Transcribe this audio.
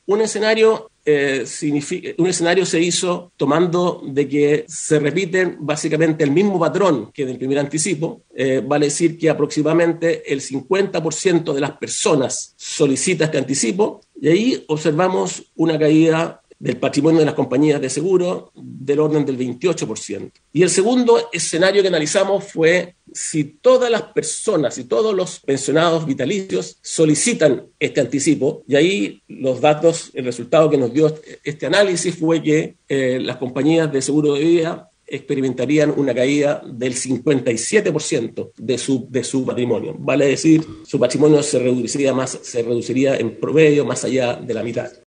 un escenario un escenario se hizo tomando de que se repiten básicamente el mismo patrón que del primer anticipo, vale decir que aproximadamente el 50% de las personas solicita este anticipo y ahí observamos una caída del patrimonio de las compañías de seguro del orden del 28%. Y el segundo escenario que analizamos fue si todas las personas y todos los pensionados vitalicios solicitan este anticipo, y ahí los datos, el resultado que nos dio este análisis fue que las compañías de seguro de vida experimentarían una caída del 57% de su patrimonio. Vale decir, su patrimonio se reduciría en promedio más allá de la mitad.